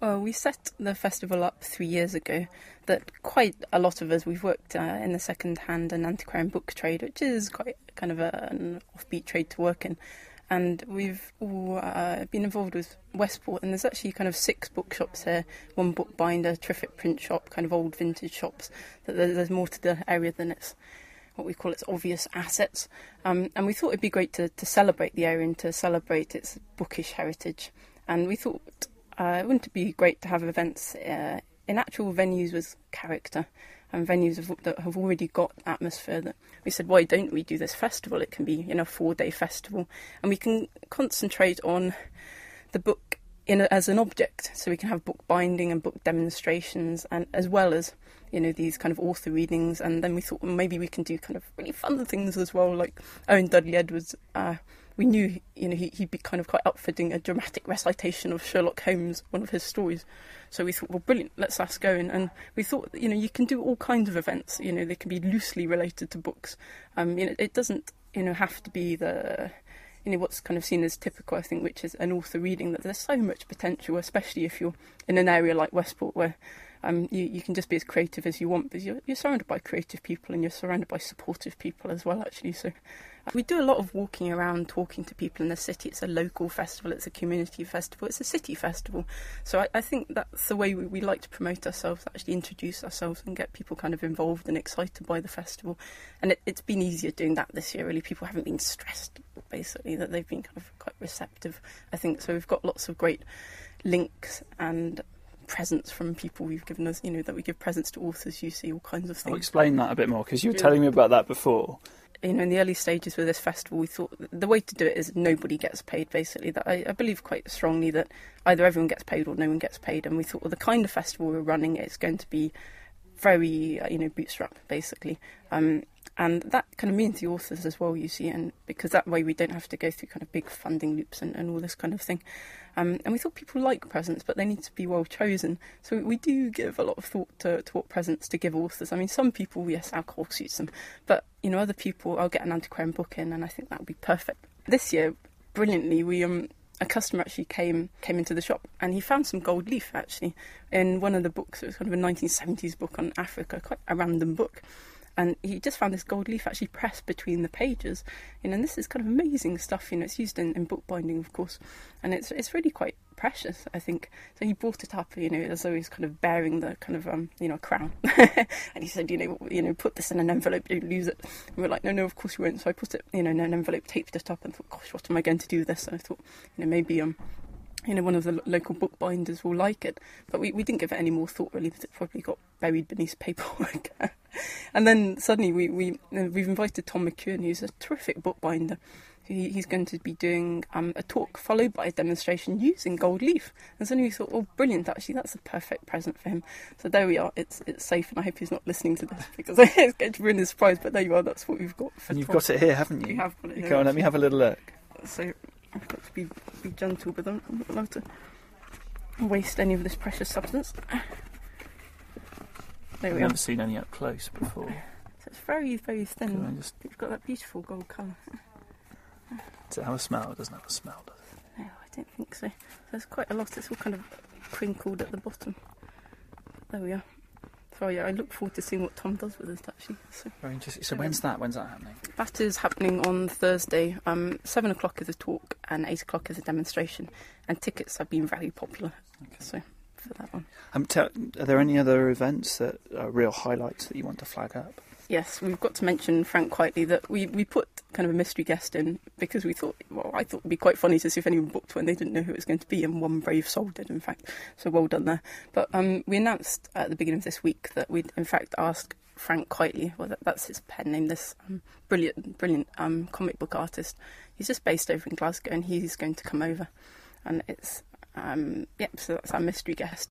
Well, we set the festival up 3 years ago. That quite a lot of us, we've worked in the second-hand and antiquarian book trade, which is quite kind of an offbeat trade to work in. And we've all been involved with Westport, and there's actually kind of 6 bookshops here, 1 bookbinder, terrific print shop, kind of old vintage shops. That there's more to the area than its what we call its obvious assets. And we thought it'd be great to celebrate the area and to celebrate its bookish heritage. And we thought wouldn't it be great to have events in actual venues with character and venues that have already got atmosphere. That we said, why don't we do this festival? It can be, a 4-day festival, and we can concentrate on the book as an object. So we can have book binding and book demonstrations, and as well as these kind of author readings. And then we thought, well, maybe we can do kind of really fun things as well, like Owen Dudley Edwards. We knew, he'd be kind of quite up for doing a dramatic recitation of Sherlock Holmes, one of his stories. So we thought, well, brilliant, let's go in. And we thought, you can do all kinds of events. They can be loosely related to books. It doesn't, have to be the, what's kind of seen as typical, I think, which is an author reading. That there's so much potential, especially if you're in an area like Westport, where you can just be as creative as you want, because you're surrounded by creative people and you're surrounded by supportive people as well, actually. So we do a lot of walking around, talking to people in the city. It's a local festival, it's a community festival, it's a city festival. So I think that's the way we like to promote ourselves, actually introduce ourselves and get people kind of involved and excited by the festival. And it's been easier doing that this year, really. People haven't been stressed, basically, that they've been kind of quite receptive, I think. So we've got lots of great links and presents from people we've given us, that we give presents to authors, you see, all kinds of things. I'll explain that a bit more, because you were telling me about that before. In the early stages with this festival, we thought the way to do it is nobody gets paid, basically. That I believe quite strongly that either everyone gets paid or no one gets paid. And we thought, well, the kind of festival we're running is going to be very, bootstrap, basically. And that kind of means the authors as well, you see, and because that way we don't have to go through kind of big funding loops and all this kind of thing. And we thought people like presents, but they need to be well chosen. So we do give a lot of thought to what presents to give authors. I mean, some people, yes, alcohol suits them, but, other people, I'll get an antiquarian book in, and I think that would be perfect. This year, brilliantly, we a customer actually came into the shop, and he found some gold leaf, actually, in one of the books. It was kind of a 1970s book on Africa, quite a random book. And he just found this gold leaf actually pressed between the pages. And this is kind of amazing stuff. It's used in bookbinding, of course. And it's really quite precious, I think. So he brought it up, as though he's kind of bearing the kind of crown. And he said, put this in an envelope, don't lose it. And we're like, no, of course you won't. So I put it, in an envelope, taped it up, and thought, gosh, what am I going to do with this? And I thought, maybe one of the local bookbinders will like it. But we didn't give it any more thought, really, because it probably got buried beneath paperwork. And then suddenly we've invited Tom McEwen, who's a terrific bookbinder. He's going to be doing a talk followed by a demonstration using gold leaf. And suddenly we thought, oh, brilliant, actually, that's a perfect present for him. So there we are, it's safe, and I hope he's not listening to this, because it's going to ruin his surprise, but there you are, that's what we've got. And you've got it here, haven't you? We have got it here. Go on, let me have a little look. So I've got to be gentle with them. I'm not allowed to waste any of this precious substance. There we I've are. never seen any up close before. So it's very, very thin. It's got that beautiful gold colour. Does it have a smell? It doesn't have a smell, does it? No, I don't think so. There's quite a lot. It's all kind of crinkled at the bottom. There we are. So yeah, I look forward to seeing what Tom does with it, actually. So, very interesting. So when's that happening? That is happening on Thursday. 7 o'clock is a talk and 8 o'clock is a demonstration. And tickets have been very popular. Okay. So for that one. Are there any other events that are real highlights that you want to flag up? Yes, we've got to mention Frank Quitely, that we put kind of a mystery guest in because I thought it would be quite funny to see if anyone booked when they didn't know who it was going to be, and one brave soul did, in fact. So well done there. But we announced at the beginning of this week that we'd in fact asked Frank Quitely, well that's his pen name, this brilliant comic book artist. He's just based over in Glasgow, and he's going to come over, and it's so that's our mystery guest.